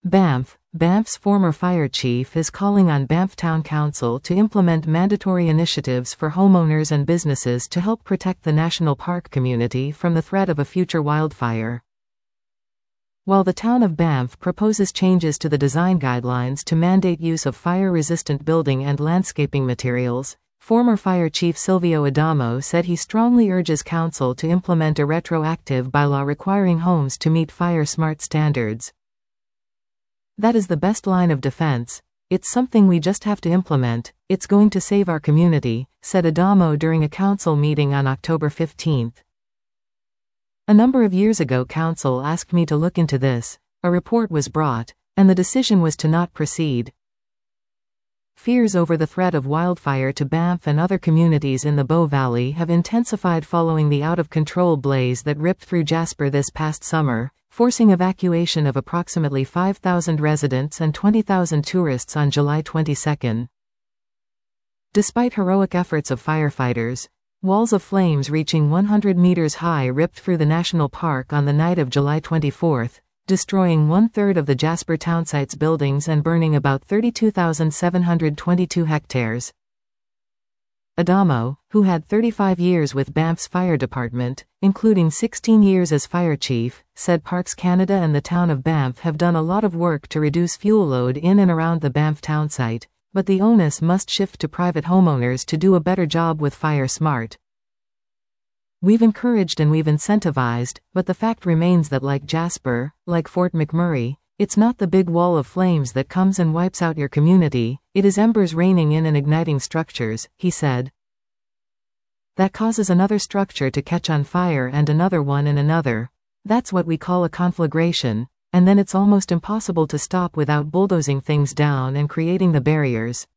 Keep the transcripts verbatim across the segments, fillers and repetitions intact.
Banff. Banff's former fire chief is calling on Banff Town Council to implement mandatory initiatives for homeowners and businesses to help protect the national park community from the threat of a future wildfire. While the town of Banff proposes changes to the design guidelines to mandate use of fire-resistant building and landscaping materials, former fire chief Silvio Adamo said he strongly urges council to implement a retroactive bylaw requiring homes to meet fire-smart standards. "That is the best line of defense. It's something we just have to implement. It's going to save our community," said Adamo during a council meeting on October fifteenth. "A number of years ago council asked me to look into this, a report was brought, and the decision was to not proceed." Fears over the threat of wildfire to Banff and other communities in the Bow Valley have intensified following the out-of-control blaze that ripped through Jasper this past summer, forcing evacuation of approximately five thousand residents and twenty thousand tourists on July twenty-second. Despite heroic efforts of firefighters, walls of flames reaching one hundred meters high ripped through the national park on the night of July twenty-fourth, destroying one-third of the Jasper townsite's buildings and burning about thirty-two thousand seven hundred twenty-two hectares. Adamo, who had thirty-five years with Banff's fire department, including sixteen years as fire chief, said Parks Canada and the town of Banff have done a lot of work to reduce fuel load in and around the Banff townsite, but the onus must shift to private homeowners to do a better job with Fire Smart. "We've encouraged and we've incentivized, but the fact remains that like Jasper, like Fort McMurray, it's not the big wall of flames that comes and wipes out your community, it is embers raining in and igniting structures," he said. "That causes another structure to catch on fire and another one and another. That's what we call a conflagration, and then it's almost impossible to stop without bulldozing things down and creating the barriers."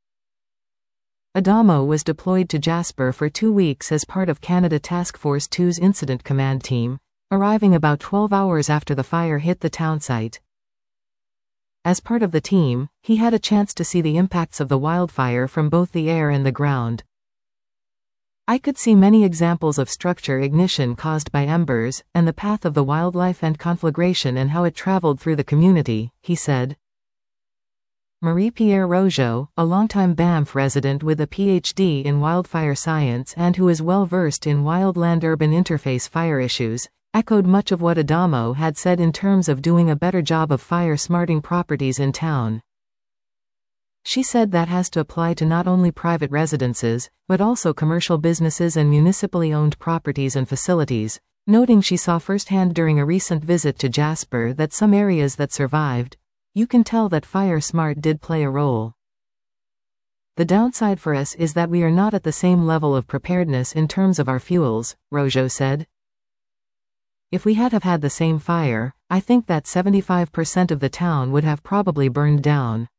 Adamo was deployed to Jasper for two weeks as part of Canada Task Force two's Incident Command Team, arriving about twelve hours after the fire hit the townsite. As part of the team, he had a chance to see the impacts of the wildfire from both the air and the ground. "I could see many examples of structure ignition caused by embers, and the path of the wildlife and conflagration and how it traveled through the community," he said. Marie-Pierre Rojo, a longtime Banff resident with a P H D in wildfire science and who is well versed in wildland-urban interface fire issues, echoed much of what Adamo had said in terms of doing a better job of fire-smarting properties in town. She said that has to apply to not only private residences, but also commercial businesses and municipally owned properties and facilities, noting she saw firsthand during a recent visit to Jasper that some areas that survived, you can tell that Fire Smart did play a role. "The downside for us is that we are not at the same level of preparedness in terms of our fuels," Rojo said. "If we had have had the same fire, I think that seventy-five percent of the town would have probably burned down."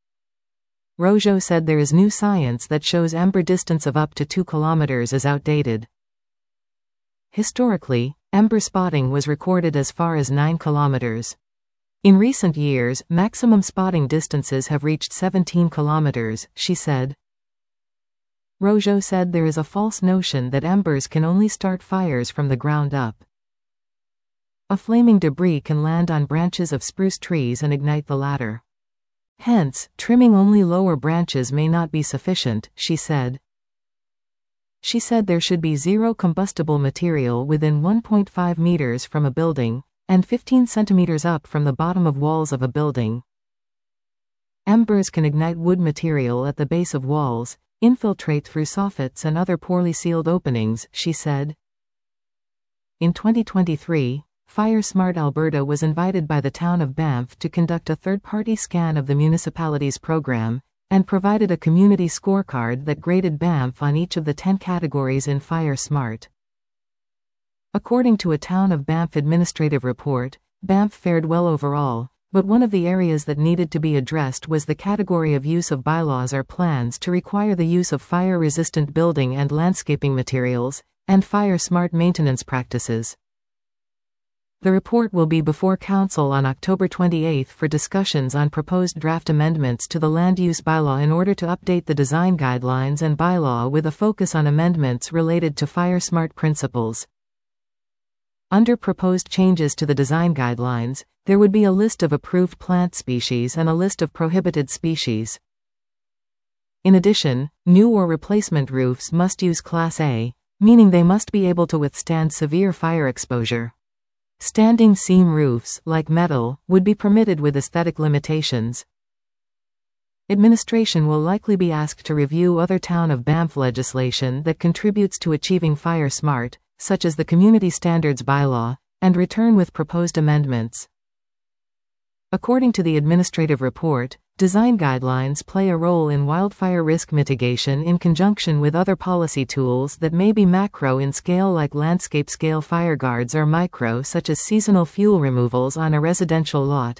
Rojo said there is new science that shows ember distance of up to two kilometers is outdated. Historically, ember spotting was recorded as far as nine kilometers. In recent years, maximum spotting distances have reached seventeen kilometers, she said. Rojo said there is a false notion that embers can only start fires from the ground up. A flaming debris can land on branches of spruce trees and ignite the latter. Hence, trimming only lower branches may not be sufficient, she said. She said there should be zero combustible material within one point five meters from a building, and fifteen centimeters up from the bottom of walls of a building. Embers can ignite wood material at the base of walls, infiltrate through soffits and other poorly sealed openings, she said. In twenty twenty-three, Fire Smart Alberta was invited by the town of Banff to conduct a third-party scan of the municipality's program, and provided a community scorecard that graded Banff on each of the ten categories in Fire Smart. According to a Town of Banff administrative report, Banff fared well overall, but one of the areas that needed to be addressed was the category of use of bylaws or plans to require the use of fire-resistant building and landscaping materials, and fire-smart maintenance practices. The report will be before Council on October twenty-eighth for discussions on proposed draft amendments to the land use bylaw in order to update the design guidelines and bylaw with a focus on amendments related to fire-smart principles. Under proposed changes to the design guidelines, there would be a list of approved plant species and a list of prohibited species. In addition, new or replacement roofs must use Class A, meaning they must be able to withstand severe fire exposure. Standing seam roofs, like metal, would be permitted with aesthetic limitations. Administration will likely be asked to review other Town of Banff legislation that contributes to achieving fire smart, such as the Community Standards Bylaw, and return with proposed amendments. According to the administrative report, design guidelines play a role in wildfire risk mitigation in conjunction with other policy tools that may be macro in scale, like landscape-scale fire guards, or micro, such as seasonal fuel removals on a residential lot.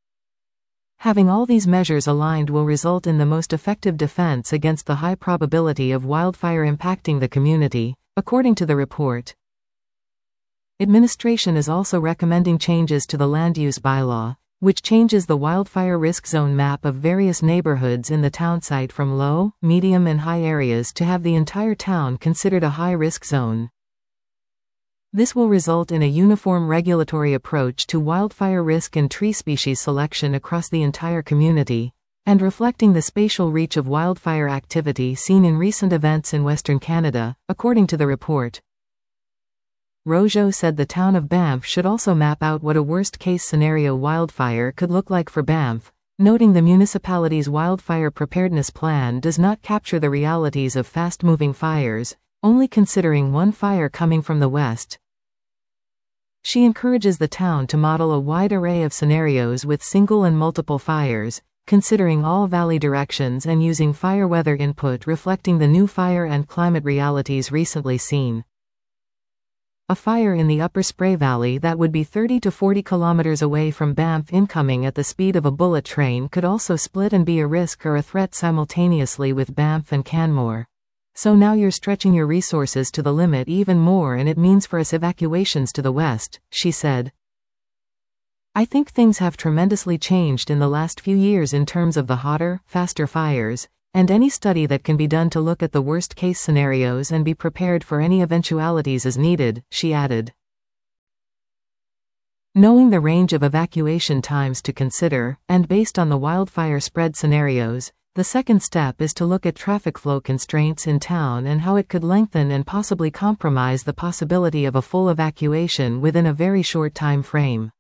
Having all these measures aligned will result in the most effective defense against the high probability of wildfire impacting the community, according to the report. Administration is also recommending changes to the Land Use Bylaw, which changes the wildfire risk zone map of various neighborhoods in the town site from low, medium and high areas to have the entire town considered a high-risk zone. This will result in a uniform regulatory approach to wildfire risk and tree species selection across the entire community, and reflecting the spatial reach of wildfire activity seen in recent events in Western Canada, according to the report. Rojo said the town of Banff should also map out what a worst-case scenario wildfire could look like for Banff, noting the municipality's wildfire preparedness plan does not capture the realities of fast-moving fires, only considering one fire coming from the west. She encourages the town to model a wide array of scenarios with single and multiple fires, considering all valley directions and using fire weather input reflecting the new fire and climate realities recently seen. A fire in the Upper Spray Valley that would be thirty to forty kilometers away from Banff incoming at the speed of a bullet train could also split and be a risk or a threat simultaneously with Banff and Canmore. So now you're stretching your resources to the limit even more, and it means for us evacuations to the west, she said. I think things have tremendously changed in the last few years in terms of the hotter, faster fires, and any study that can be done to look at the worst-case scenarios and be prepared for any eventualities is needed, she added. Knowing the range of evacuation times to consider, and based on the wildfire spread scenarios, the second step is to look at traffic flow constraints in town and how it could lengthen and possibly compromise the possibility of a full evacuation within a very short time frame.